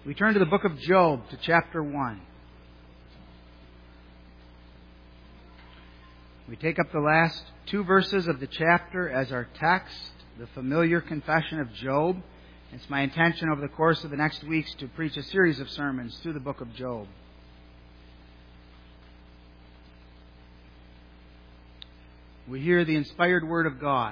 We turn to the book of Job, to chapter 1. We take up the last two verses of the chapter as our text, the familiar confession of Job. It's my intention over the course of the next weeks to preach a series of sermons through the book of Job. We hear the inspired word of God.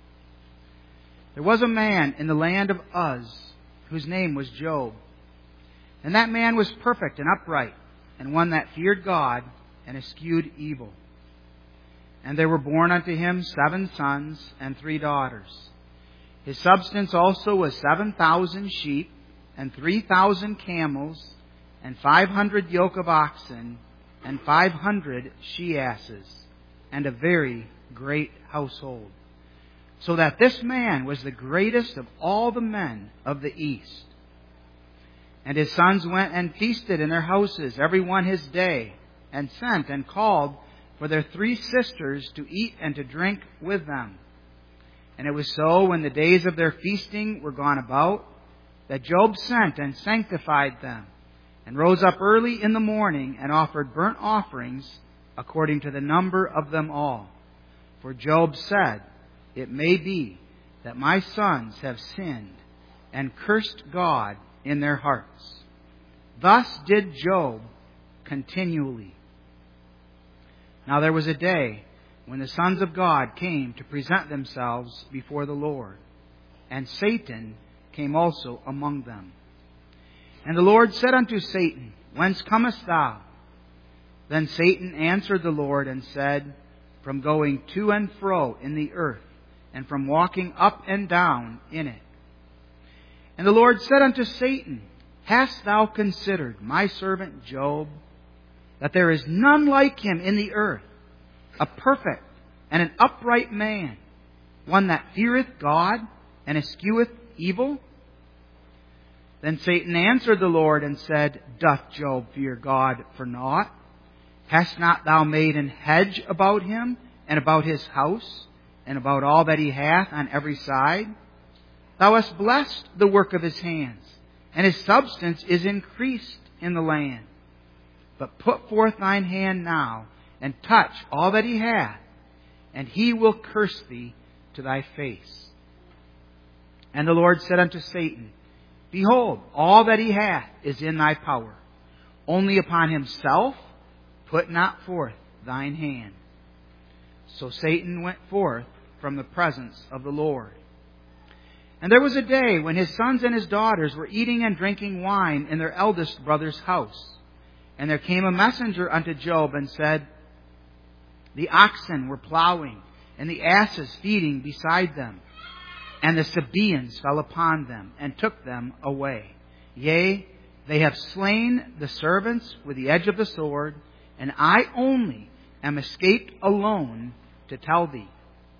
There was a man in the land of Uz whose name was Job. And that man was perfect and upright, and one that feared God and eschewed evil. And there were born unto him 7 sons and 3 daughters. His substance also was 7,000 sheep, and 3,000 camels, and 500 yoke of oxen, and 500 she-asses, and a very great household. So that this man was the greatest of all the men of the east. And his sons went and feasted in their houses, every one his day, and sent and called for their 3 sisters to eat and to drink with them. And it was so, when the days of their feasting were gone about, that Job sent and sanctified them, and rose up early in the morning, and offered burnt offerings according to the number of them all. For Job said, "It may be that my sons have sinned, and cursed God in their hearts." Thus did Job continually. Now there was a day when the sons of God came to present themselves before the Lord, and Satan came also among them. And the Lord said unto Satan, "Whence comest thou?" Then Satan answered the Lord and said, "From going to and fro in the earth, and from walking up and down in it." And the Lord said unto Satan, "Hast thou considered my servant Job, that there is none like him in the earth, a perfect and an upright man, one that feareth God and escheweth evil?" Then Satan answered the Lord and said, "Doth Job fear God for naught? Hast not thou made an hedge about him, and about his house, and about all that he hath on every side? Thou hast blessed the work of his hands, and his substance is increased in the land. But put forth thine hand now, and touch all that he hath, and he will curse thee to thy face." And the Lord said unto Satan, "Behold, all that he hath is in thy power. Only upon himself put not forth thine hand." So Satan went forth from the presence of the Lord. And there was a day when his sons and his daughters were eating and drinking wine in their eldest brother's house. And there came a messenger unto Job and said, "The oxen were plowing, and the asses feeding beside them. And the Sabaeans fell upon them, and took them away. Yea, they have slain the servants with the edge of the sword, and I only am escaped alone to tell thee."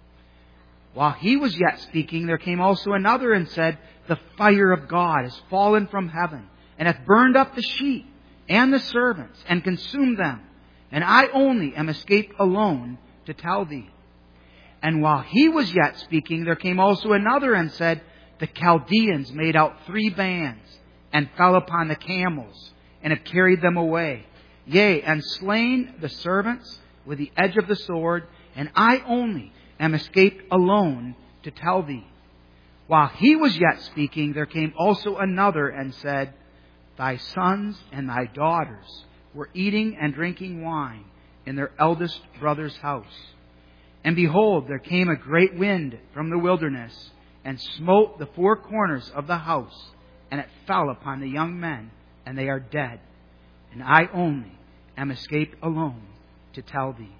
While he was yet speaking, there came also another and said, "The fire of God is fallen from heaven, and hath burned up the sheep and the servants, and consumed them. And I only am escaped alone to tell thee." And while he was yet speaking, there came also another and said, "The Chaldeans made out 3 bands, and fell upon the camels, and have carried them away. Yea, and slain the servants with the edge of the sword, and I only am escaped alone to tell thee." While he was yet speaking, there came also another and said, "Thy sons and thy daughters were eating and drinking wine in their eldest brother's house. And behold, there came a great wind from the wilderness, and smote the 4 corners of the house, and it fell upon the young men, and they are dead. And I only am escaped alone to tell thee."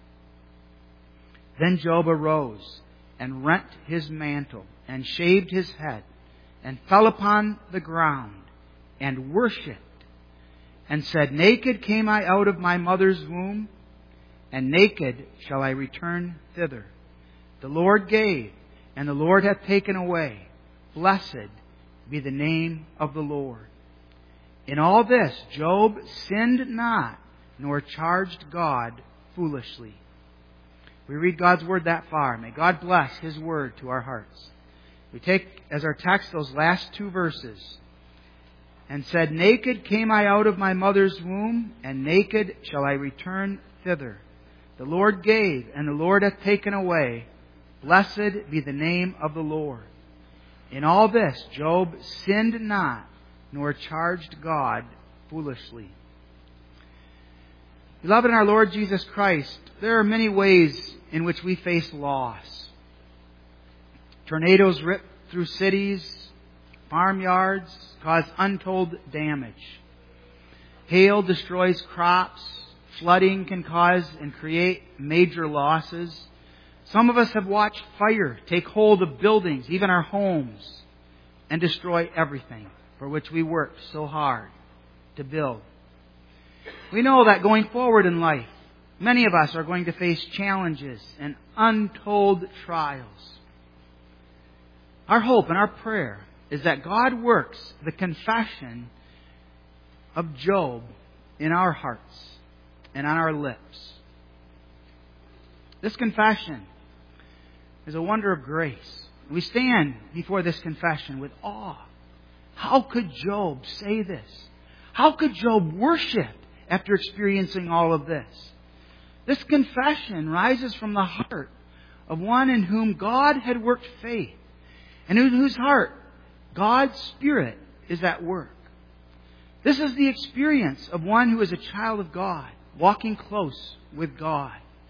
Then Job arose, and rent his mantle, and shaved his head, and fell upon the ground, and worshipped, and said, "Naked came I out of my mother's womb, and naked shall I return thither. The Lord gave, and the Lord hath taken away. Blessed be the name of the Lord." In all this Job sinned not, nor charged God foolishly. We read God's Word that far. May God bless His Word to our hearts. We take as our text those last 2 verses. and said, Naked came I out of my mother's womb, and naked shall I return thither. The Lord gave, and the Lord hath taken away. Blessed be the name of the Lord. In all this Job sinned not, nor charged God foolishly. Beloved in our Lord Jesus Christ, there are many ways in which we face loss. Tornadoes rip through cities, farmyards, cause untold damage. Hail destroys crops. Flooding can cause and create major losses. Some of us have watched fire take hold of buildings, even our homes, and destroy everything for which we worked so hard to build. We know that going forward in life, many of us are going to face challenges and untold trials. Our hope and our prayer is that God works the confession of Job in our hearts and on our lips. This confession is a wonder of grace. We stand before this confession with awe. How could Job say this? How could Job worship after experiencing all of this? This confession rises from the heart of one in whom God had worked faith, and in whose heart God's Spirit is at work. This is the experience of one who is a child of God, walking close with God.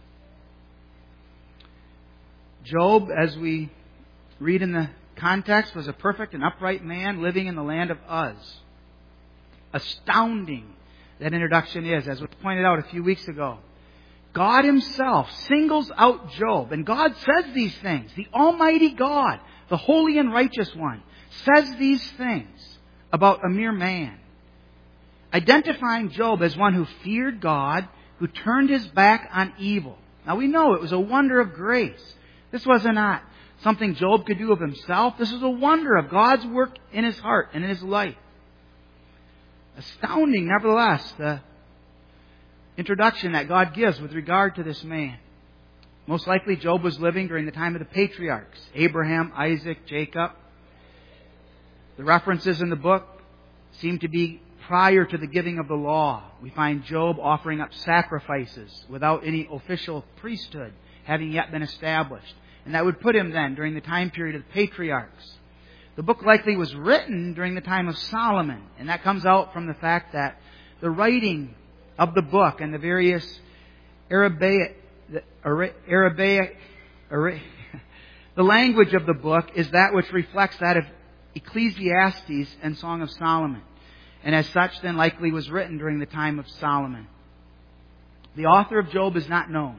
Job, as we read in the context, was a perfect and upright man living in the land of Uz. Astounding that introduction is, as was pointed out a few weeks ago. God Himself singles out Job, and God says these things. The Almighty God, the Holy and Righteous One, says these things about a mere man, identifying Job as one who feared God, who turned his back on evil. Now we know it was a wonder of grace. This was not something Job could do of himself. This was a wonder of God's work in his heart and in his life. Astounding, nevertheless, the introduction that God gives with regard to this man. Most likely Job was living during the time of the patriarchs, Abraham, Isaac, Jacob. The references in the book seem to be prior to the giving of the law. We find Job offering up sacrifices without any official priesthood having yet been established. And that would put him then during the time period of the patriarchs. The book likely was written during the time of Solomon, and that comes out from the fact that the writing of the book and the various the language of the book is that which reflects that of Ecclesiastes and Song of Solomon. And as such, then likely was written during the time of Solomon. The author of Job is not known.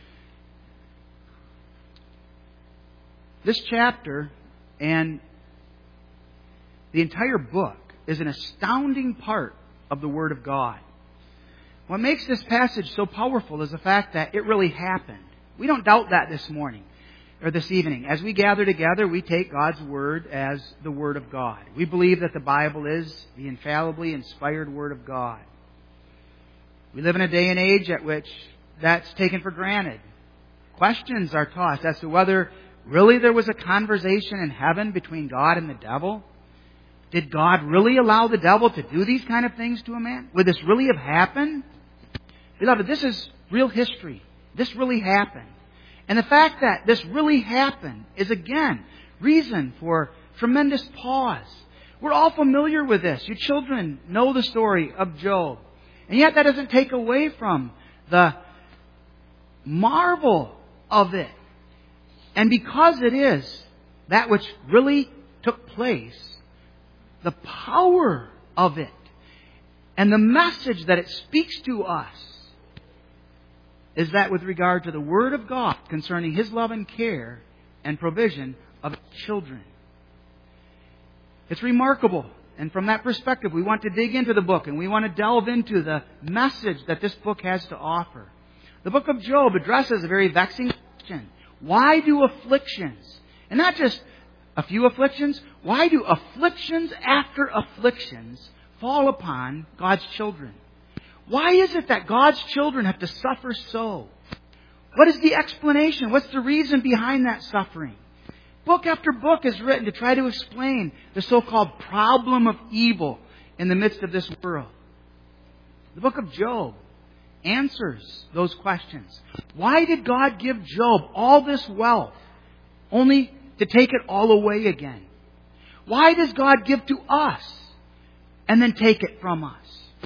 This chapter and the entire book is an astounding part of the Word of God. What makes this passage so powerful is the fact that it really happened. We don't doubt that this morning or this evening. As we gather together, we take God's Word as the Word of God. We believe that the Bible is the infallibly inspired Word of God. We live in a day and age at which that's taken for granted. Questions are tossed as to whether really there was a conversation in heaven between God and the devil. Did God really allow the devil to do these kind of things to a man? Would this really have happened? Beloved, this is real history. This really happened. And the fact that this really happened is, again, reason for tremendous pause. We're all familiar with this. You children know the story of Job. And yet that doesn't take away from the marvel of it. And because it is that which really took place, the power of it and the message that it speaks to us is that with regard to the Word of God concerning His love and care and provision of His children. It's remarkable. And from that perspective, we want to dig into the book and we want to delve into the message that this book has to offer. The book of Job addresses a very vexing question. Why do afflictions, and not just a few afflictions, why do afflictions after afflictions fall upon God's children? Why is it that God's children have to suffer so? What is the explanation? What's the reason behind that suffering? Book after book is written to try to explain the so-called problem of evil in the midst of this world? The book of Job answers those questions. Why did God give Job all this wealth only to take it all away again? Why does God give to us and then take it from us?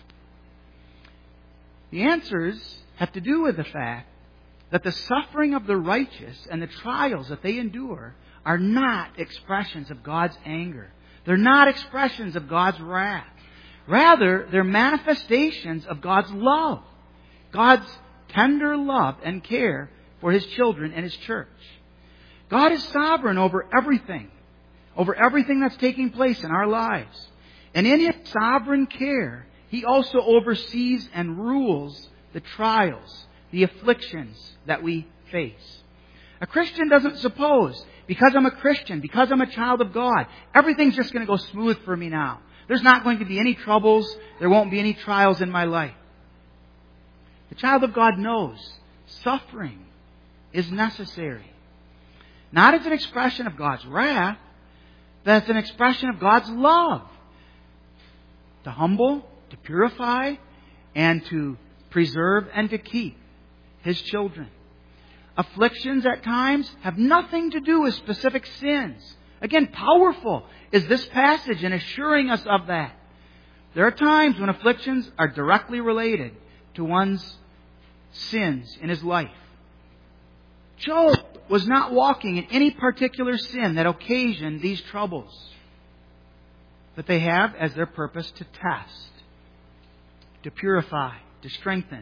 The answers have to do with the fact that the suffering of the righteous and the trials that they endure are not expressions of God's anger. They're not expressions of God's wrath. Rather, they're manifestations of God's love. God's tender love and care for His children and His church. God is sovereign over everything that's taking place in our lives. And in His sovereign care, He also oversees and rules the trials, the afflictions that we face. A Christian doesn't suppose, because I'm a Christian, because I'm a child of God, everything's just going to go smooth for me now. There's not going to be any troubles. There won't be any trials in my life. The child of God knows suffering is necessary. Not as an expression of God's wrath, but as an expression of God's love. To humble, to purify, and to preserve and to keep His children. Afflictions at times have nothing to do with specific sins. Again, powerful is this passage in assuring us of that. There are times when afflictions are directly related to one's sins in his life. Job was not walking in any particular sin that occasioned these troubles. But they have as their purpose to test, to purify, to strengthen.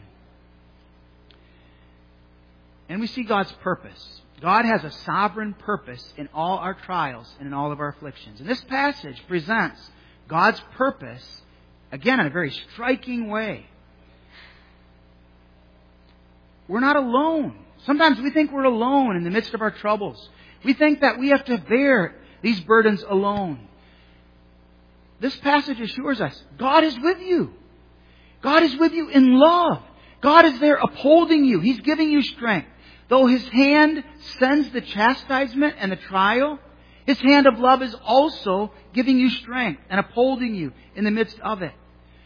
And we see God's purpose. God has a sovereign purpose in all our trials and in all of our afflictions. And this passage presents God's purpose, again, in a very striking way. We're not alone. Sometimes we think we're alone in the midst of our troubles. We think that we have to bear these burdens alone. This passage assures us God is with you. God is with you in love. God is there upholding you. He's giving you strength. Though His hand sends the chastisement and the trial, His hand of love is also giving you strength and upholding you in the midst of it.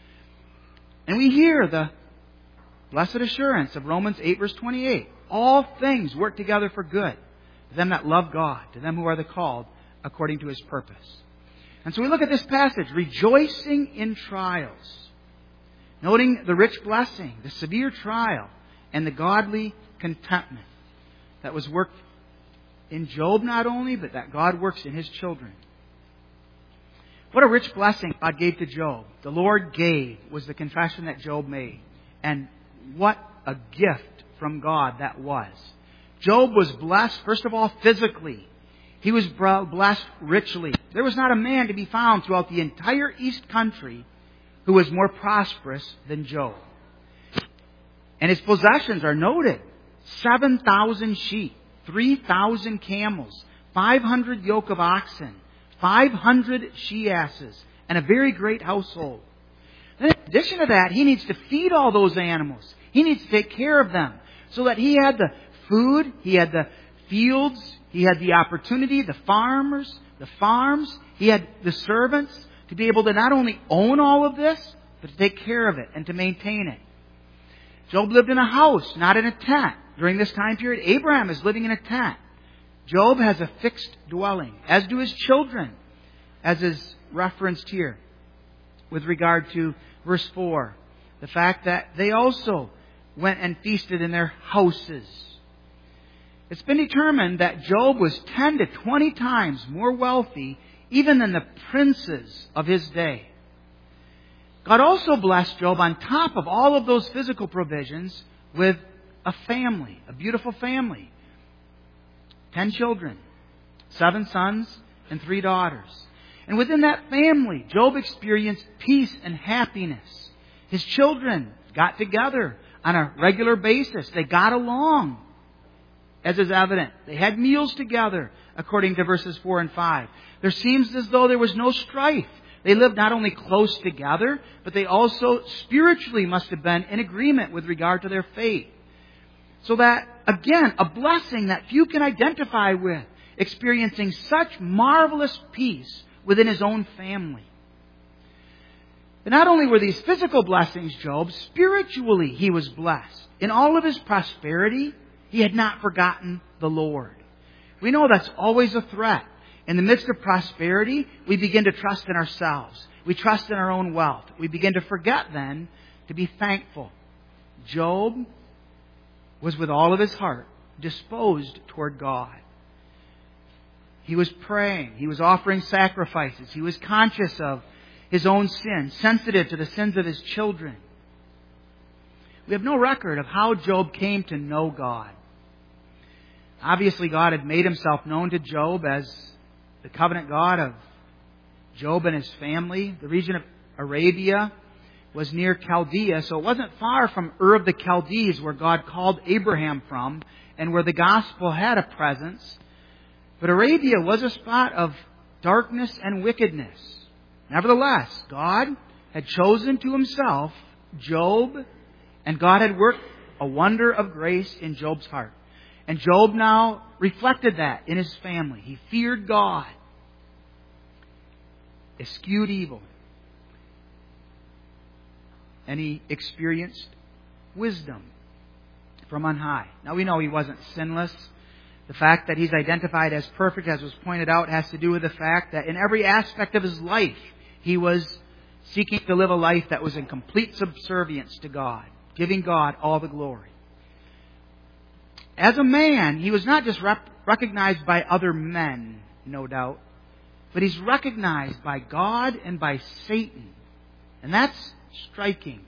And we hear the blessed assurance of Romans 8 verse 28. All things work together for good to them that love God, to them who are the called according to His purpose. And so we look at this passage, rejoicing in trials, noting the rich blessing, the severe trial, and the godly contentment that was worked in Job not only, but that God works in His children. What a rich blessing God gave to Job. The Lord gave was the confession that Job made. And what a gift from God that was. Job was blessed, first of all, physically. He was blessed richly. There was not a man to be found throughout the entire East Country who was more prosperous than Job. And his possessions are noted. 7,000 sheep, 3,000 camels, 500 yoke of oxen, 500 she-asses, and a very great household. And in addition to that, he needs to feed all those animals. He needs to take care of them so that he had the food, he had the fields, he had the opportunity, the farmers, the farms, he had the servants to be able to not only own all of this, but to take care of it and to maintain it. Job lived in a house, not in a tent. During this time period, Abraham is living in a tent. Job has a fixed dwelling, as do his children, as is referenced here with regard to verse 4. The fact that they also went and feasted in their houses. It's been determined that Job was 10 to 20 times more wealthy even than the princes of his day. God also blessed Job on top of all of those physical provisions with a family, a beautiful family. 10 children, 7 sons, and 3 daughters. And within that family, Job experienced peace and happiness. His children got together on a regular basis. They got along, as is evident. They had meals together, according to verses 4 and 5. There seems as though there was no strife. They lived not only close together, but they also spiritually must have been in agreement with regard to their faith. So that, again, a blessing that few can identify with, experiencing such marvelous peace within his own family. But not only were these physical blessings Job, spiritually he was blessed. In all of his prosperity, he had not forgotten the Lord. We know that's always a threat. In the midst of prosperity, we begin to trust in ourselves. We trust in our own wealth. We begin to forget then to be thankful. Job was with all of his heart disposed toward God. He was praying. He was offering sacrifices. He was conscious of his own sin, sensitive to the sins of his children. We have no record of how Job came to know God. Obviously, God had made himself known to Job as the covenant God of Job and his family. The region of Arabia was near Chaldea, so it wasn't far from Ur of the Chaldees, where God called Abraham from, and where the gospel had a presence. But Arabia was a spot of darkness and wickedness. Nevertheless, God had chosen to himself Job, and God had worked a wonder of grace in Job's heart. And Job now reflected that in his family. He feared God, eschewed evil, and he experienced wisdom from on high. Now we know he wasn't sinless. The fact that he's identified as perfect, as was pointed out, has to do with the fact that in every aspect of his life, he was seeking to live a life that was in complete subservience to God, giving God all the glory. As a man, he was not just recognized by other men, no doubt, but he's recognized by God and by Satan. And that's striking.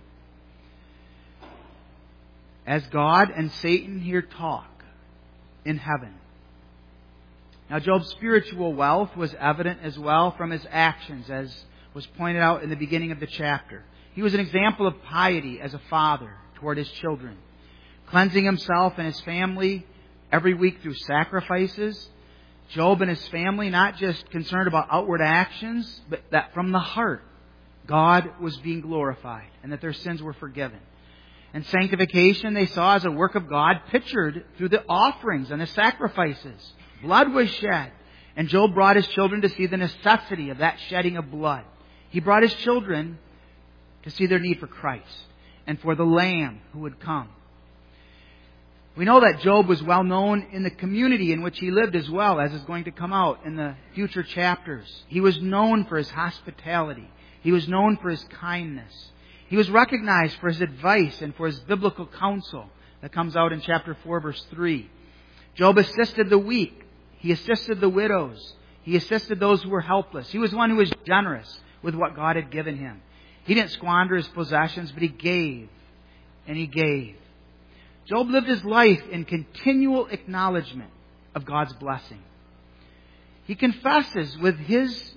As God and Satan here talk in heaven. Now, Job's spiritual wealth was evident as well from his actions, as was pointed out in the beginning of the chapter. He was an example of piety as a father toward his children, cleansing himself and his family every week through sacrifices. Job and his family not just concerned about outward actions, but that from the heart God was being glorified and that their sins were forgiven. And sanctification they saw as a work of God pictured through the offerings and the sacrifices. Blood was shed, and Job brought his children to see the necessity of that shedding of blood. He brought his children to see their need for Christ and for the Lamb who would come. We know that Job was well known in the community in which he lived as well, as is going to come out in the future chapters. He was known for his hospitality. He was known for his kindness. He was recognized for his advice and for his biblical counsel that comes out in chapter 4, verse 3. Job assisted the weak. He assisted the widows. He assisted those who were helpless. He was one who was generous with what God had given him. He didn't squander his possessions, but he gave and he gave. Job lived his life in continual acknowledgement of God's blessing. He confesses with his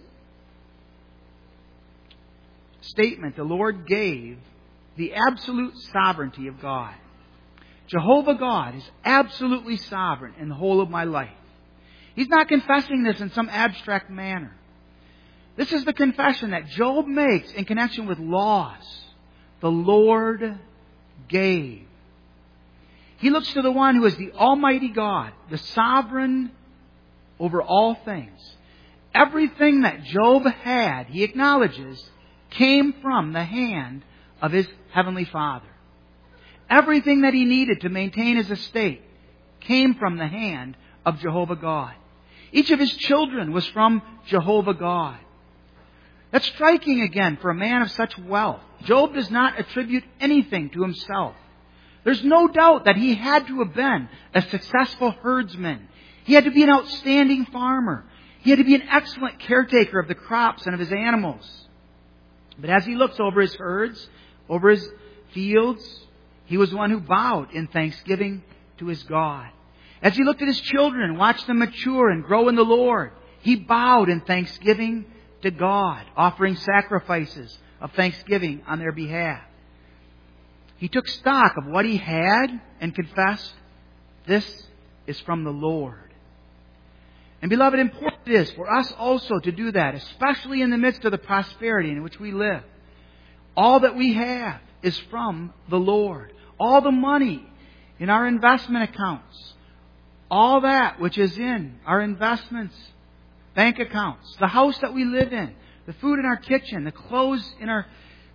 statement the Lord gave the absolute sovereignty of God. Jehovah God is absolutely sovereign in the whole of my life. He's not confessing this in some abstract manner. This is the confession that Job makes in connection with loss. The Lord gave. He looks to the one who is the Almighty God, the sovereign over all things. Everything that Job had, he acknowledges, came from the hand of his heavenly Father. Everything that he needed to maintain his estate came from the hand of Jehovah God. Each of his children was from Jehovah God. That's striking again for a man of such wealth. Job does not attribute anything to himself. There's no doubt that he had to have been a successful herdsman. He had to be an outstanding farmer. He had to be an excellent caretaker of the crops and of his animals. But as he looks over his herds, over his fields, he was one who bowed in thanksgiving to his God. As he looked at his children and watched them mature and grow in the Lord, he bowed in thanksgiving to God, offering sacrifices of thanksgiving on their behalf. He took stock of what he had and confessed, this is from the Lord. And beloved, important it is for us also to do that, especially in the midst of the prosperity in which we live. All that we have is from the Lord. All the money in our investment accounts, all that which is in our investments, bank accounts, the house that we live in, the food in our kitchen, the clothes in our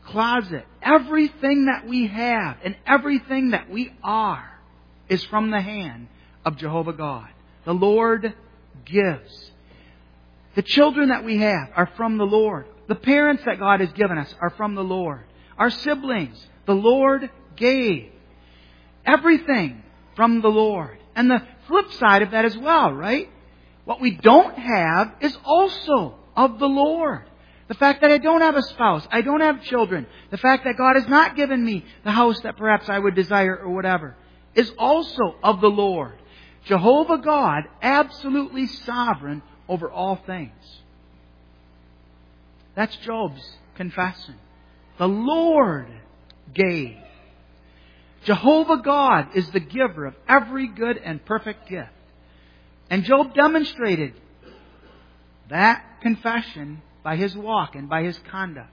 closet, everything that we have and everything that we are is from the hand of Jehovah God. The Lord gives. The children that we have are from the Lord. The parents that God has given us are from the Lord. Our siblings, the Lord gave. Everything from the Lord. And the flip side of that as well, right? What we don't have is also of the Lord. The fact that I don't have a spouse, I don't have children, the fact that God has not given me the house that perhaps I would desire or whatever, is also of the Lord. Jehovah God, absolutely sovereign over all things. That's Job's confession. The Lord gave. Jehovah God is the giver of every good and perfect gift. And Job demonstrated that confession by his walk and by his conduct.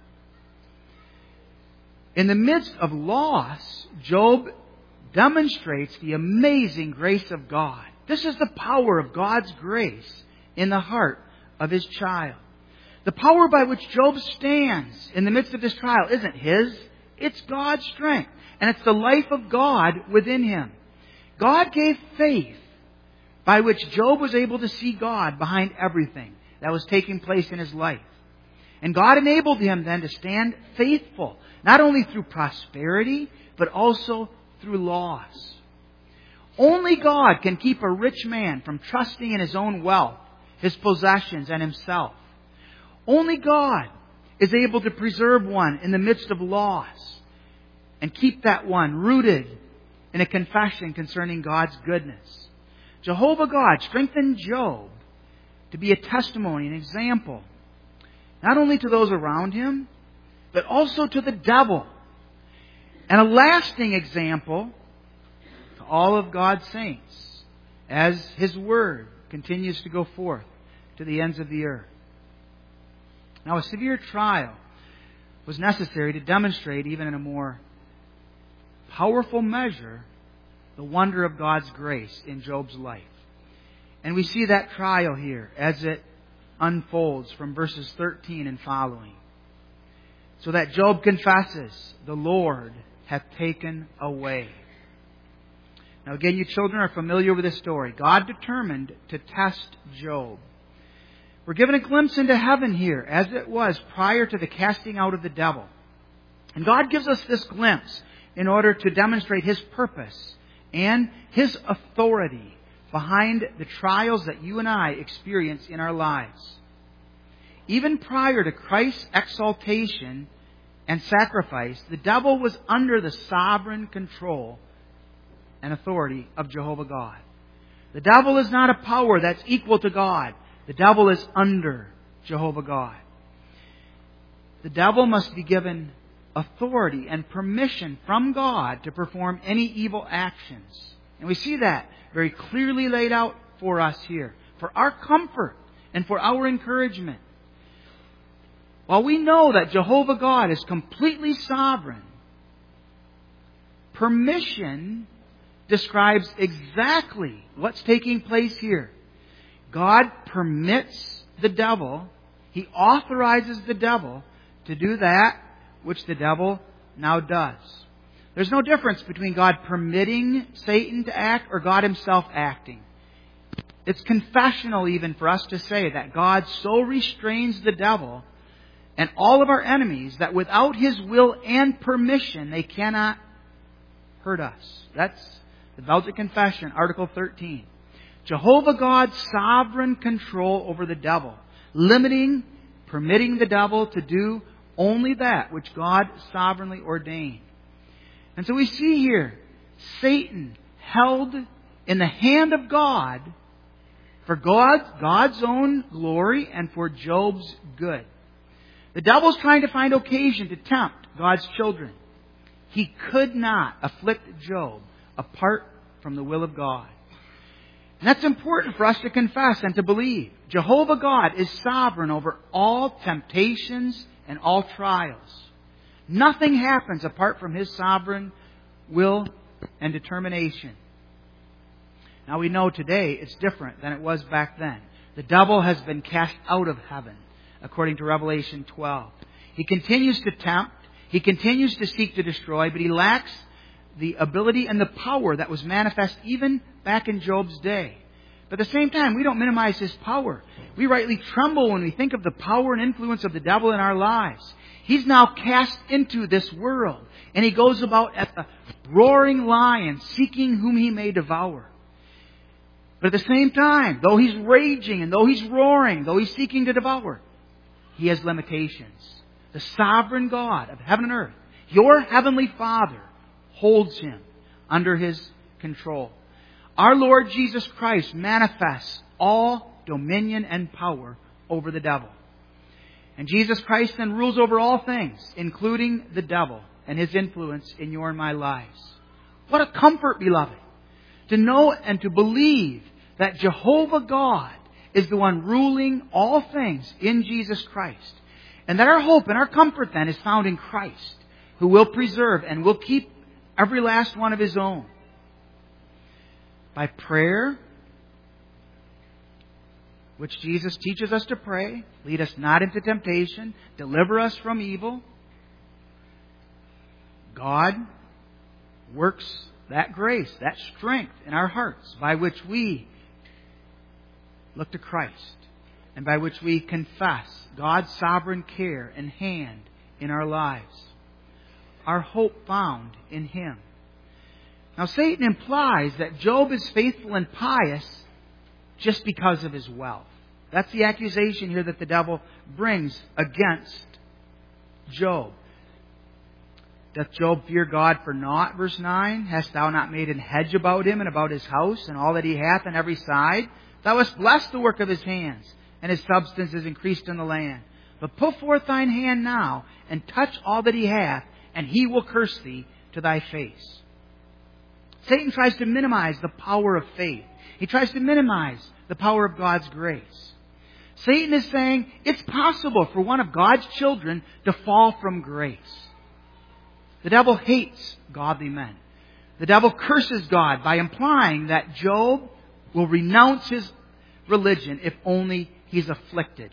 In the midst of loss, Job demonstrates the amazing grace of God. This is the power of God's grace in the heart of His child. The power by which Job stands in the midst of this trial isn't his, it's God's strength. And it's the life of God within him. God gave faith by which Job was able to see God behind everything that was taking place in his life. And God enabled him then to stand faithful, not only through prosperity, but also through loss. Only God can keep a rich man from trusting in his own wealth, his possessions, and himself. Only God is able to preserve one in the midst of loss and keep that one rooted in a confession concerning God's goodness. Jehovah God strengthened Job to be a testimony, an example, not only to those around him, but also to the devil, and a lasting example to all of God's saints as His Word continues to go forth to the ends of the earth. Now, a severe trial was necessary to demonstrate, even in a more powerful measure, the wonder of God's grace in Job's life. And we see that trial here as it unfolds from verses 13 and following. So that Job confesses, "The Lord hath taken away." Now again, you children are familiar with this story. God determined to test Job. We're given a glimpse into heaven here, as it was prior to the casting out of the devil. And God gives us this glimpse in order to demonstrate His purpose and His authority behind the trials that you and I experience in our lives. Even prior to Christ's exaltation and sacrifice, the devil was under the sovereign control and authority of Jehovah God. The devil is not a power that's equal to God. The devil is under Jehovah God. The devil must be given authority and permission from God to perform any evil actions. And we see that very clearly laid out for us here, for our comfort and for our encouragement. While we know that Jehovah God is completely sovereign, permission describes exactly what's taking place here. God permits the devil, He authorizes the devil to do that which the devil now does. There's no difference between God permitting Satan to act or God Himself acting. It's confessional even for us to say that God so restrains the devil and all of our enemies that without His will and permission they cannot hurt us. That's the Belgic Confession, Article 13. Jehovah God's sovereign control over the devil, permitting the devil to do only that which God sovereignly ordained. And so we see here Satan held in the hand of God for God's own glory and for Job's good. The devil's trying to find occasion to tempt God's children. He could not afflict Job apart from the will of God. And that's important for us to confess and to believe. Jehovah God is sovereign over all temptations and all trials. Nothing happens apart from His sovereign will and determination. Now we know today it's different than it was back then. The devil has been cast out of heaven, according to Revelation 12. He continues to tempt. He continues to seek to destroy, but he lacks the ability and the power that was manifest even back in Job's day. But at the same time, we don't minimize his power. We rightly tremble when we think of the power and influence of the devil in our lives. He's now cast into this world, and he goes about as a roaring lion, seeking whom he may devour. But at the same time, though he's raging and though he's roaring, though he's seeking to devour, he has limitations. The sovereign God of heaven and earth, your heavenly Father, holds him under his control. Our Lord Jesus Christ manifests all dominion and power over the devil. And Jesus Christ then rules over all things, including the devil and his influence in your and my lives. What a comfort, beloved, to know and to believe that Jehovah God is the one ruling all things in Jesus Christ. And that our hope and our comfort then is found in Christ, who will preserve and will keep every last one of his own. By prayer, which Jesus teaches us to pray, lead us not into temptation, deliver us from evil. God works that grace, that strength in our hearts by which we look to Christ and by which we confess God's sovereign care and hand in our lives. Our hope found in Him. Now, Satan implies that Job is faithful and pious just because of his wealth. That's the accusation here that the devil brings against Job. Doth Job fear God for naught? Verse 9. Hast thou not made an hedge about him and about his house and all that he hath on every side? Thou hast blessed the work of his hands, and his substance is increased in the land. But put forth thine hand now, and touch all that he hath, and he will curse thee to thy face. Satan tries to minimize the power of faith. He tries to minimize the power of God's grace. Satan is saying it's possible for one of God's children to fall from grace. The devil hates godly men. The devil curses God by implying that Job will renounce his religion if only he's afflicted.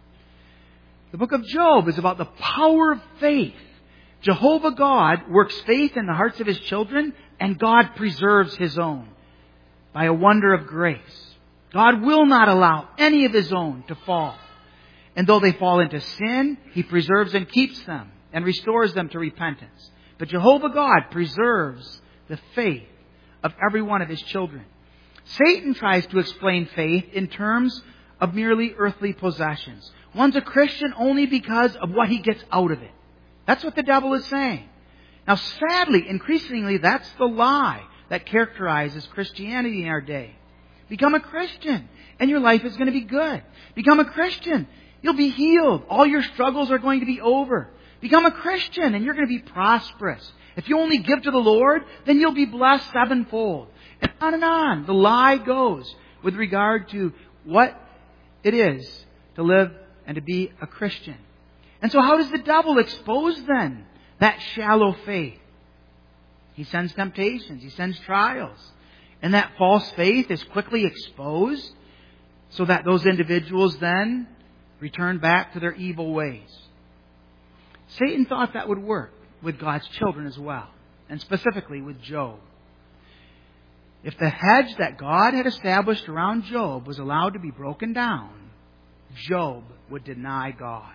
The book of Job is about the power of faith. Jehovah God works faith in the hearts of His children, and God preserves His own by a wonder of grace. God will not allow any of His own to fall. And though they fall into sin, He preserves and keeps them and restores them to repentance. But Jehovah God preserves the faith of every one of His children. Satan tries to explain faith in terms of merely earthly possessions. One's a Christian only because of what he gets out of it. That's what the devil is saying. Now, sadly, increasingly, that's the lie that characterizes Christianity in our day. Become a Christian, and your life is going to be good. Become a Christian, you'll be healed. All your struggles are going to be over. Become a Christian, and you're going to be prosperous. If you only give to the Lord, then you'll be blessed sevenfold. And on the lie goes with regard to what it is to live and to be a Christian. And so how does the devil expose then that shallow faith? He sends temptations. He sends trials. And that false faith is quickly exposed so that those individuals then return back to their evil ways. Satan thought that would work with God's children as well, and specifically with Job. If the hedge that God had established around Job was allowed to be broken down, Job would deny God.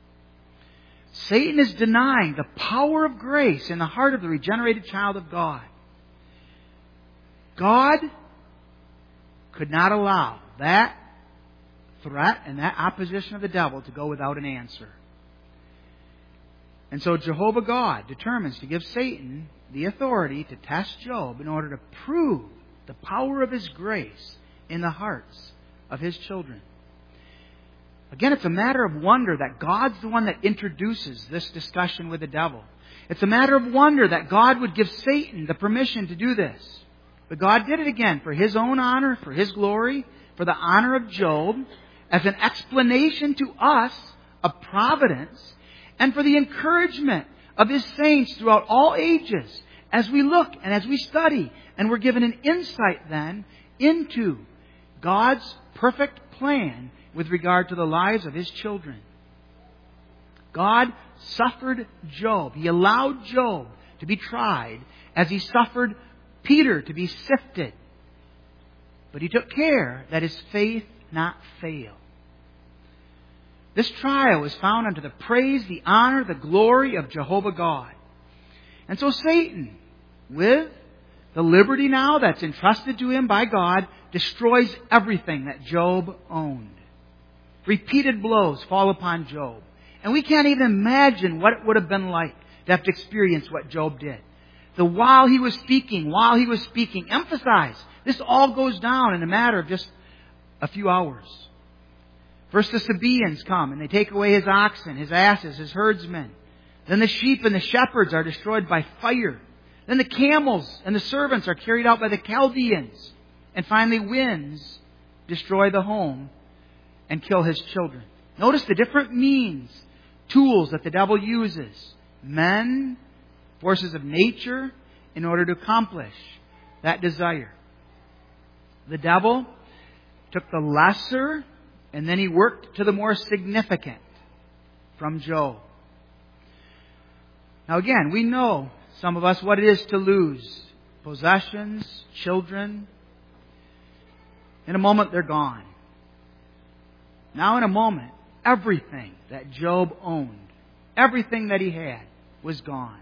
Satan is denying the power of grace in the heart of the regenerated child of God. God could not allow that threat and that opposition of the devil to go without an answer. And so Jehovah God determines to give Satan the authority to test Job in order to prove the power of His grace in the hearts of His children. Again, it's a matter of wonder that God's the one that introduces this discussion with the devil. It's a matter of wonder that God would give Satan the permission to do this. But God did it again for His own honor, for His glory, for the honor of Job, as an explanation to us of providence, and for the encouragement of His saints throughout all ages as we look and as we study. And we're given an insight then into God's perfect plan with regard to the lives of His children. God suffered Job. He allowed Job to be tried as he suffered Peter to be sifted. But he took care that his faith not fail. This trial was found unto the praise, the honor, the glory of Jehovah God. And so Satan, with the liberty now that's entrusted to him by God, destroys everything that Job owned. Repeated blows fall upon Job. And we can't even imagine what it would have been like to have to experience what Job did. The while he was speaking, emphasize, this all goes down in a matter of just a few hours. First the Sabaeans come and they take away his oxen, his asses, his herdsmen. Then the sheep and the shepherds are destroyed by fire. Then the camels and the servants are carried out by the Chaldeans. And finally winds destroy the home and kill his children. Notice the different means, tools that the devil uses. Men, forces of nature, in order to accomplish that desire. The devil took the lesser and then he worked to the more significant from Job. Now again, we know, some of us, what it is to lose possessions, children. In a moment, they're gone. Now in a moment, everything that Job owned, everything that he had, was gone.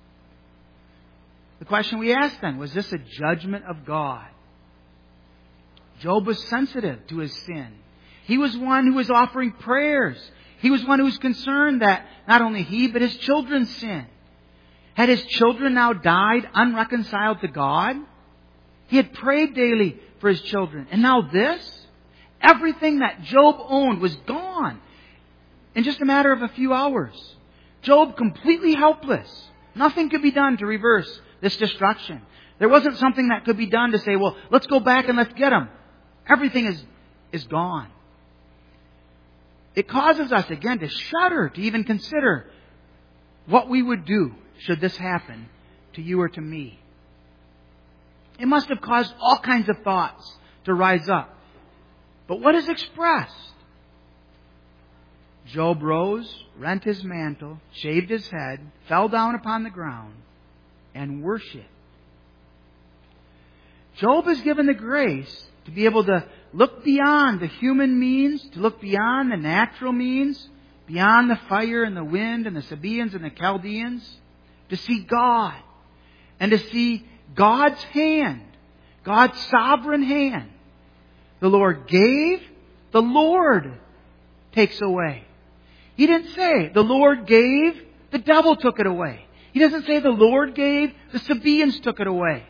The question we asked then, was this a judgment of God? Job was sensitive to his sin. He was one who was offering prayers. He was one who was concerned that not only he, but his children's sin. Had his children now died unreconciled to God? He had prayed daily for his children. And now this? Everything that Job owned was gone in just a matter of a few hours. Job completely helpless. Nothing could be done to reverse this destruction. There wasn't something that could be done to say, well, let's go back and let's get him. Everything is gone. It causes us again to shudder, to even consider what we would do should this happen to you or to me. It must have caused all kinds of thoughts to rise up. But what is expressed? Job rose, rent his mantle, shaved his head, fell down upon the ground, and worshipped. Job is given the grace to be able to look beyond the human means, to look beyond the natural means, beyond the fire and the wind and the Sabaeans and the Chaldeans, to see God and to see God's hand, God's sovereign hand. The Lord gave, the Lord takes away. He didn't say the Lord gave, the devil took it away. He doesn't say the Lord gave, the Sabaeans took it away.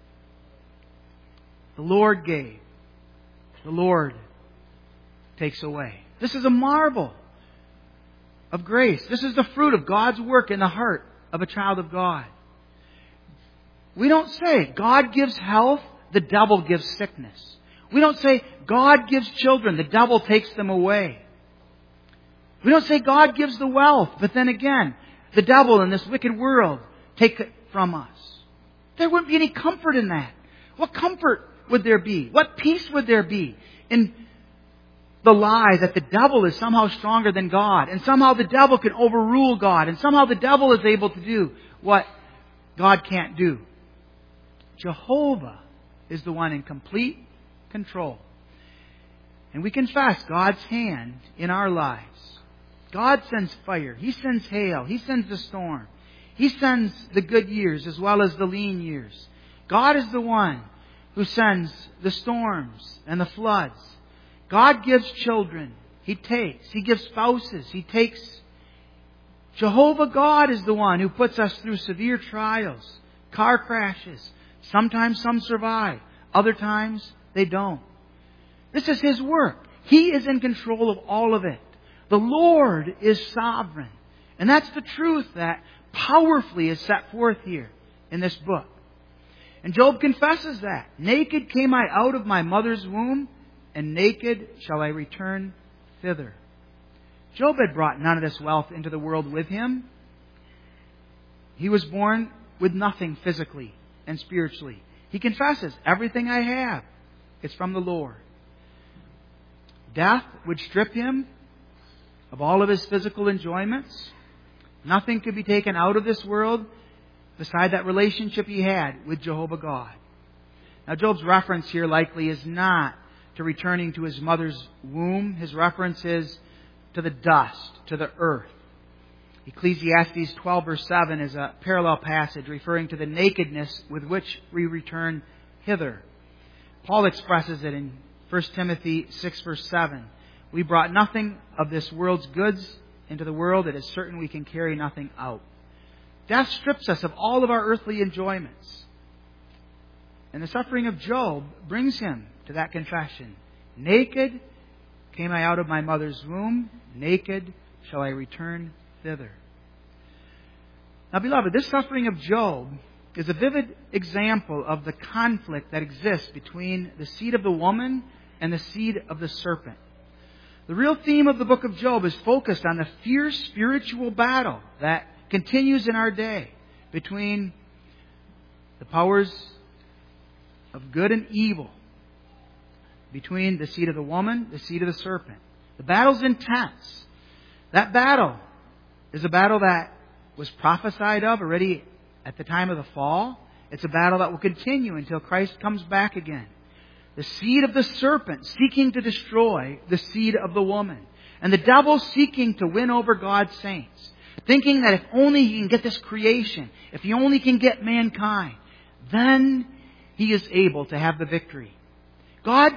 The Lord gave. The Lord takes away. This is a marvel of grace. This is the fruit of God's work in the heart of a child of God. We don't say God gives health, the devil gives sickness. We don't say God gives children, the devil takes them away. We don't say God gives the wealth, but then again, the devil in this wicked world take it from us. There wouldn't be any comfort in that. What comfort would there be? What peace would there be in the lie that the devil is somehow stronger than God, and somehow the devil can overrule God, and somehow the devil is able to do what God can't do? Jehovah is the one in complete control. And we confess God's hand in our lives. God sends fire. He sends hail. He sends the storm. He sends the good years as well as the lean years. God is the one who sends the storms and the floods. God gives children. He takes. He gives spouses. He takes. Jehovah God is the one who puts us through severe trials, car crashes. Sometimes some survive. Other times they don't. This is His work. He is in control of all of it. The Lord is sovereign. And that's the truth that powerfully is set forth here in this book. And Job confesses that. Naked came I out of my mother's womb, and naked shall I return thither. Job had brought none of this wealth into the world with him. He was born with nothing physically and spiritually. He confesses, everything I have is from the Lord. Death would strip him of all of his physical enjoyments. Nothing could be taken out of this world beside that relationship he had with Jehovah God. Now, Job's reference here likely is not to returning to his mother's womb. His reference is to the dust, to the earth. Ecclesiastes 12 verse 7 is a parallel passage referring to the nakedness with which we return hither. Paul expresses it in 1 Timothy 6 verse 7. We brought nothing of this world's goods into the world. It is certain we can carry nothing out. Death strips us of all of our earthly enjoyments. And the suffering of Job brings him to that confession. Naked came I out of my mother's womb. Naked shall I return thither. Now, beloved, this suffering of Job is a vivid example of the conflict that exists between the seed of the woman and the seed of the serpent. The real theme of the book of Job is focused on the fierce spiritual battle that continues in our day between the powers of good and evil, between the seed of the woman, the seed of the serpent. The battle's intense. That battle is a battle that was prophesied of already at the time of the fall. It's a battle that will continue until Christ comes back again. The seed of the serpent seeking to destroy the seed of the woman. And the devil seeking to win over God's saints. Thinking that if only he can get this creation, if he only can get mankind, then he is able to have the victory. God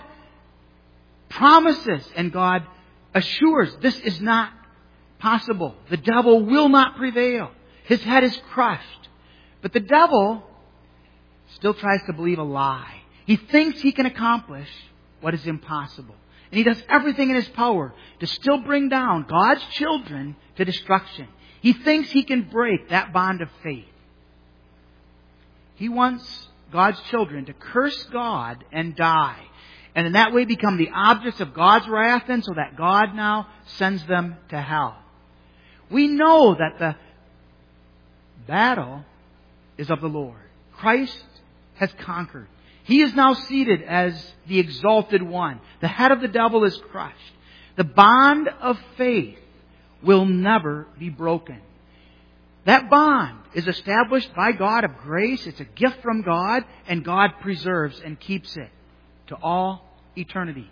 promises and God assures this is not possible. The devil will not prevail. His head is crushed. But the devil still tries to believe a lie. He thinks he can accomplish what is impossible. And he does everything in his power to still bring down God's children to destruction. He thinks he can break that bond of faith. He wants God's children to curse God and die. And in that way become the objects of God's wrath, and so that God now sends them to hell. We know that the battle is of the Lord. Christ has conquered. He is now seated as the exalted one. The head of the devil is crushed. The bond of faith will never be broken. That bond is established by God of grace. It's a gift from God, and God preserves and keeps it to all eternity.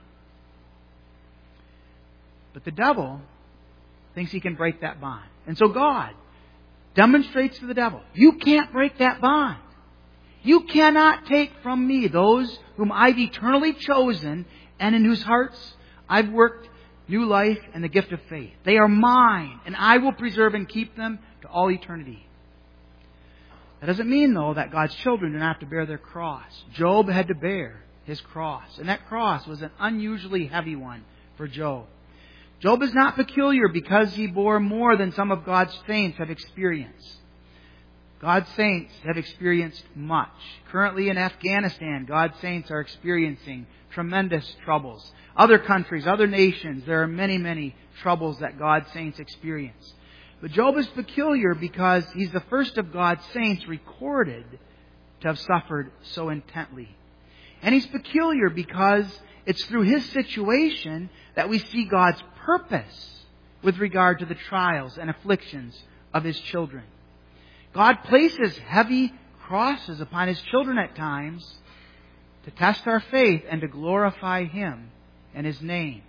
But the devil thinks he can break that bond. And so God demonstrates to the devil, you can't break that bond. You cannot take from me those whom I've eternally chosen and in whose hearts I've worked new life and the gift of faith. They are mine, and I will preserve and keep them to all eternity. That doesn't mean, though, that God's children do not have to bear their cross. Job had to bear his cross, and that cross was an unusually heavy one for Job. Job is not peculiar because he bore more than some of God's saints have experienced. God's saints have experienced much. Currently in Afghanistan, God's saints are experiencing tremendous troubles. Other countries, other nations, there are many, many troubles that God's saints experience. But Job is peculiar because he's the first of God's saints recorded to have suffered so intently. And he's peculiar because it's through his situation that we see God's purpose with regard to the trials and afflictions of His children. God places heavy crosses upon His children at times to test our faith and to glorify Him and His name.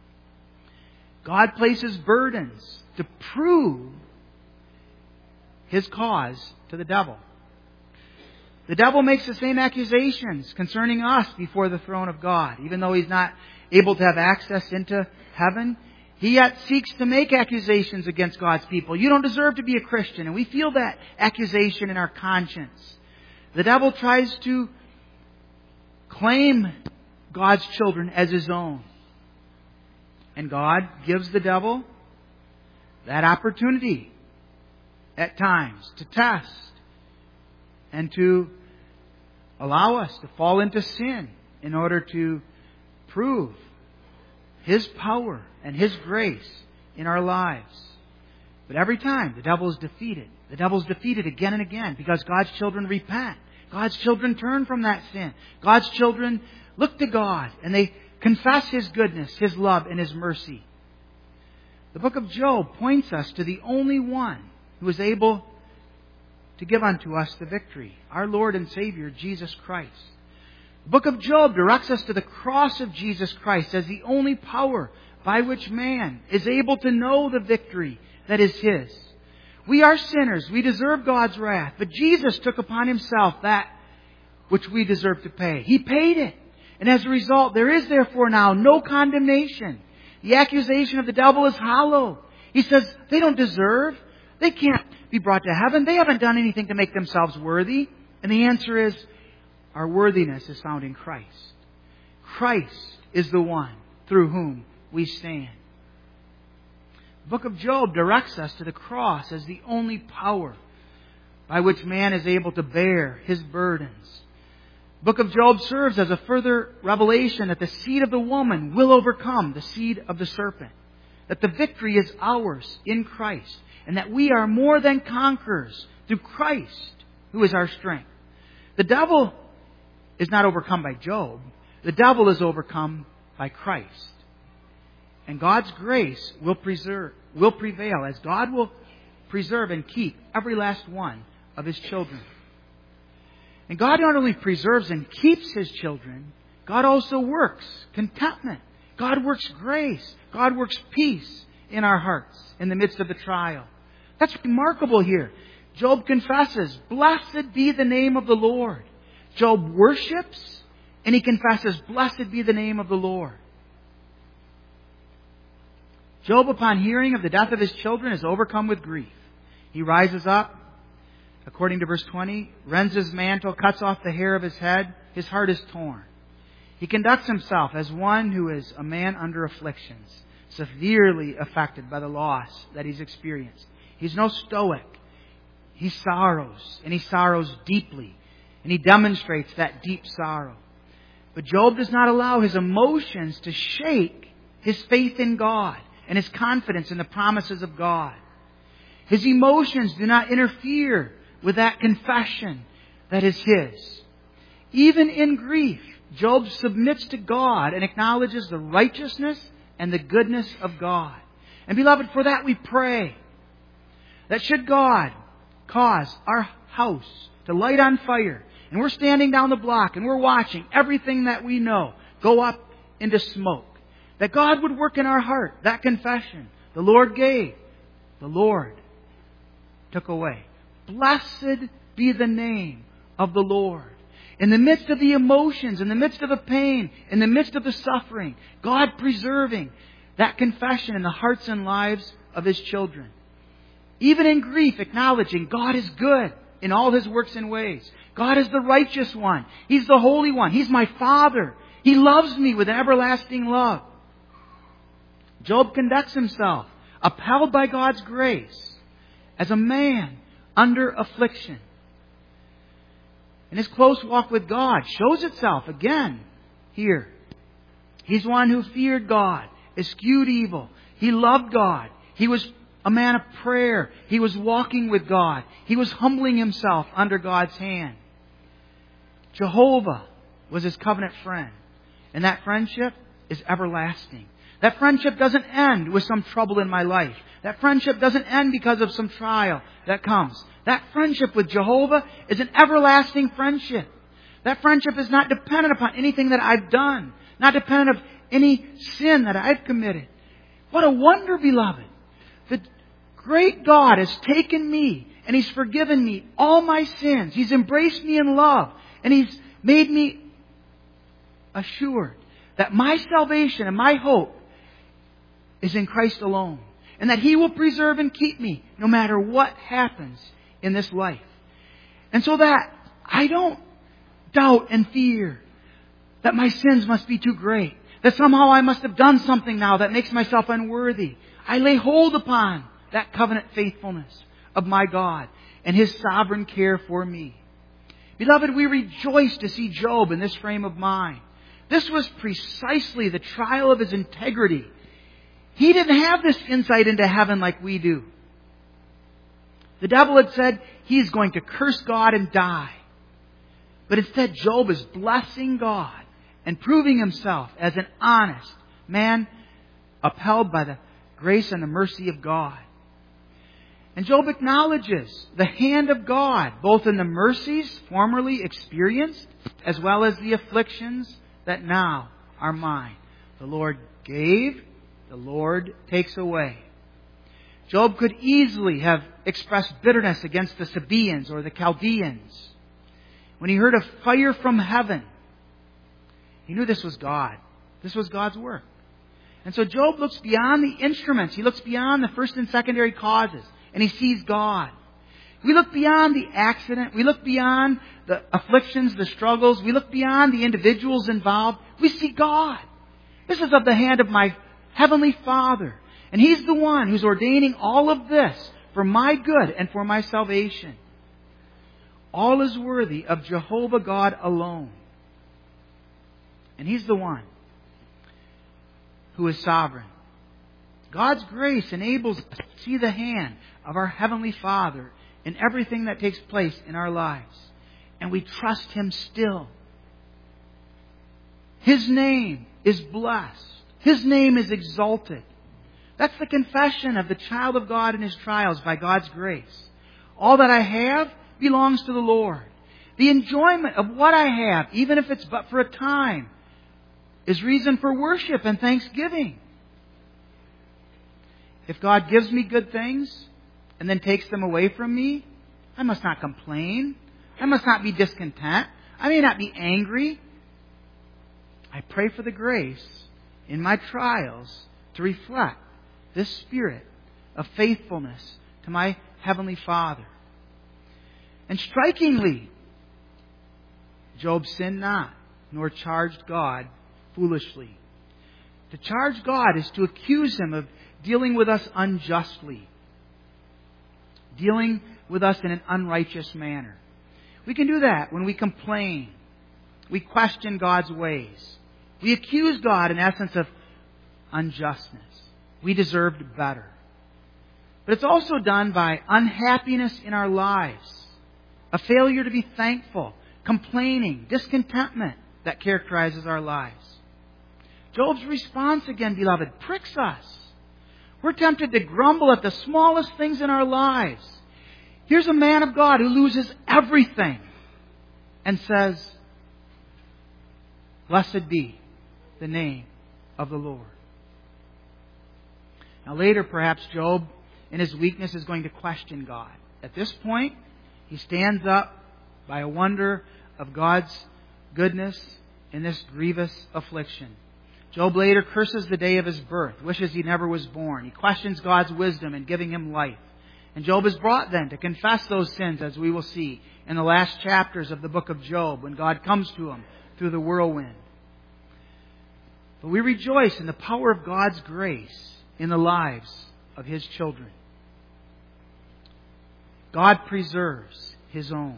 God places burdens to prove His cause to the devil. The devil makes the same accusations concerning us before the throne of God. Even though he's not able to have access into heaven, he yet seeks to make accusations against God's people. You don't deserve to be a Christian. And we feel that accusation in our conscience. The devil tries to claim God's children as his own. And God gives the devil that opportunity at times to test and to allow us to fall into sin in order to prove His power and His grace in our lives. But every time the devil is defeated. The devil is defeated again and again because God's children repent. God's children turn from that sin. God's children look to God and they confess His goodness, His love, and His mercy. The book of Job points us to the only one who is able to give unto us the victory, our Lord and Savior, Jesus Christ. The book of Job directs us to the cross of Jesus Christ as the only power by which man is able to know the victory that is his. We are sinners. We deserve God's wrath. But Jesus took upon Himself that which we deserve to pay. He paid it. And as a result, there is therefore now no condemnation. The accusation of the devil is hollow. He says they don't deserve. They can't be brought to heaven. They haven't done anything to make themselves worthy. And the answer is, our worthiness is found in Christ. Christ is the one through whom we stand. The book of Job directs us to the cross as the only power by which man is able to bear his burdens. The book of Job serves as a further revelation that the seed of the woman will overcome the seed of the serpent. That the victory is ours in Christ. And that we are more than conquerors through Christ, who is our strength. The devil is not overcome by Job. The devil is overcome by Christ. And God's grace will prevail as God will preserve and keep every last one of His children. And God not only preserves and keeps His children, God also works contentment. God works grace. God works peace in our hearts in the midst of the trial. That's remarkable here. Job confesses, "Blessed be the name of the Lord." Job worships and he confesses, "Blessed be the name of the Lord." Job, upon hearing of the death of his children, is overcome with grief. He rises up, according to verse 20, rends his mantle, cuts off the hair of his head. His heart is torn. He conducts himself as one who is a man under afflictions, severely affected by the loss that he's experienced. He's no stoic. He sorrows, and he sorrows deeply. And he demonstrates that deep sorrow. But Job does not allow his emotions to shake his faith in God and his confidence in the promises of God. His emotions do not interfere with that confession that is his. Even in grief, Job submits to God and acknowledges the righteousness and the goodness of God. And beloved, for that we pray. That should God cause our house to light on fire, and we're standing down the block and we're watching everything that we know go up into smoke, that God would work in our heart that confession. The Lord gave, the Lord took away. Blessed be the name of the Lord. In the midst of the emotions, in the midst of the pain, in the midst of the suffering, God preserving that confession in the hearts and lives of His children. Even in grief, acknowledging God is good in all His works and ways. God is the righteous one. He's the holy one. He's my Father. He loves me with everlasting love. Job conducts himself, upheld by God's grace, as a man under affliction. And his close walk with God shows itself again here. He's one who feared God, eschewed evil. He loved God. He was a man of prayer. He was walking with God. He was humbling himself under God's hand. Jehovah was his covenant friend. And that friendship is everlasting. That friendship doesn't end with some trouble in my life. That friendship doesn't end because of some trial that comes. That friendship with Jehovah is an everlasting friendship. That friendship is not dependent upon anything that I've done. Not dependent of any sin that I've committed. What a wonder, beloved. The great God has taken me and He's forgiven me all my sins. He's embraced me in love. And He's made me assured that my salvation and my hope is in Christ alone. And that He will preserve and keep me no matter what happens in this life. And so that I don't doubt and fear that my sins must be too great. That somehow I must have done something now that makes myself unworthy. I lay hold upon that covenant faithfulness of my God and His sovereign care for me. Beloved, we rejoice to see Job in this frame of mind. This was precisely the trial of his integrity. He didn't have this insight into heaven like we do. The devil had said he's going to curse God and die. But instead, Job is blessing God and proving himself as an honest man upheld by the grace and the mercy of God. And Job acknowledges the hand of God, both in the mercies formerly experienced, as well as the afflictions that now are mine. The Lord gave, the Lord takes away. Job could easily have expressed bitterness against the Sabaeans or the Chaldeans. When he heard of fire from heaven, he knew this was God. This was God's work. And so Job looks beyond the instruments. He looks beyond the first and secondary causes. And he sees God. We look beyond the accident. We look beyond the afflictions, the struggles. We look beyond the individuals involved. We see God. This is of the hand of my Heavenly Father. And He's the one who's ordaining all of this for my good and for my salvation. All is worthy of Jehovah God alone. And He's the one who is sovereign. God's grace enables us to see the hand of our Heavenly Father in everything that takes place in our lives. And we trust Him still. His name is blessed. His name is exalted. That's the confession of the child of God in his trials by God's grace. All that I have belongs to the Lord. The enjoyment of what I have, even if it's but for a time, is reason for worship and thanksgiving. If God gives me good things and then takes them away from me, I must not complain. I must not be discontent. I may not be angry. I pray for the grace in my trials to reflect this spirit of faithfulness to my Heavenly Father. And strikingly, Job sinned not, nor charged God foolishly. To charge God is to accuse Him of dealing with us unjustly, dealing with us in an unrighteous manner. We can do that when we complain. We question God's ways. We accuse God, in essence, of unjustness. We deserved better. But it's also done by unhappiness in our lives, a failure to be thankful, complaining, discontentment that characterizes our lives. Job's response, again, beloved, pricks us. We're tempted to grumble at the smallest things in our lives. Here's a man of God who loses everything and says, "Blessed be the name of the Lord." Now later, perhaps Job, in his weakness, is going to question God. At this point, he stands up by a wonder of God's goodness in this grievous affliction. Job later curses the day of his birth, wishes he never was born. He questions God's wisdom in giving him life. And Job is brought then to confess those sins, as we will see in the last chapters of the book of Job, when God comes to him through the whirlwind. But we rejoice in the power of God's grace in the lives of His children. God preserves His own.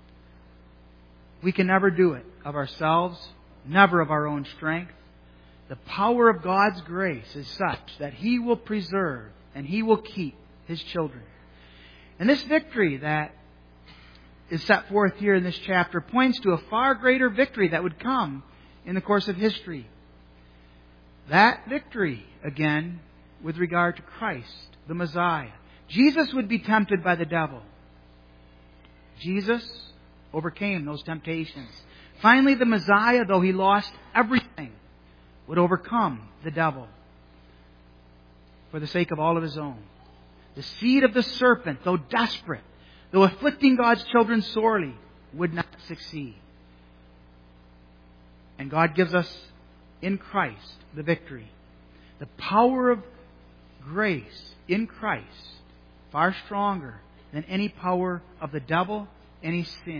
We can never do it of ourselves, never of our own strength. The power of God's grace is such that He will preserve and He will keep His children. And this victory that is set forth here in this chapter points to a far greater victory that would come in the course of history. That victory, again, with regard to Christ, the Messiah. Jesus would be tempted by the devil. Jesus overcame those temptations. Finally, the Messiah, though He lost everything, would overcome the devil for the sake of all of His own. The seed of the serpent, though desperate, though afflicting God's children sorely, would not succeed. And God gives us in Christ the victory. The power of grace in Christ, far stronger than any power of the devil, any sin.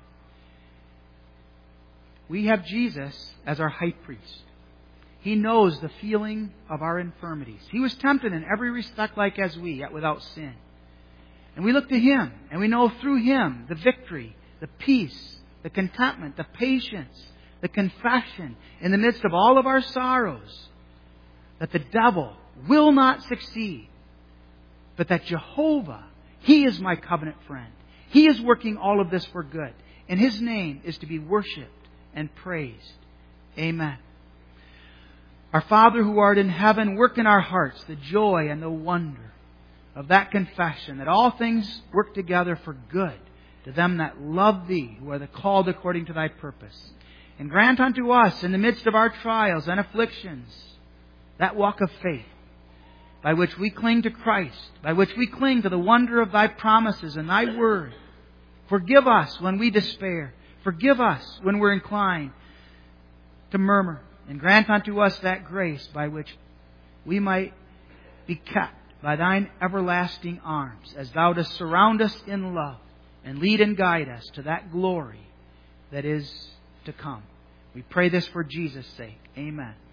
We have Jesus as our high priest. He knows the feeling of our infirmities. He was tempted in every respect like as we, yet without sin. And we look to Him, and we know through Him the victory, the peace, the contentment, the patience, the confession in the midst of all of our sorrows, that the devil will not succeed, but that Jehovah, He is my covenant friend. He is working all of this for good, and His name is to be worshipped and praised. Amen. Our Father who art in heaven, work in our hearts the joy and the wonder of that confession that all things work together for good to them that love Thee, who are the called according to Thy purpose. And grant unto us in the midst of our trials and afflictions that walk of faith by which we cling to Christ, by which we cling to the wonder of Thy promises and Thy Word. Forgive us when we despair. Forgive us when we're inclined to murmur. And grant unto us that grace by which we might be kept by Thine everlasting arms, as Thou dost surround us in love and lead and guide us to that glory that is to come. We pray this for Jesus' sake. Amen.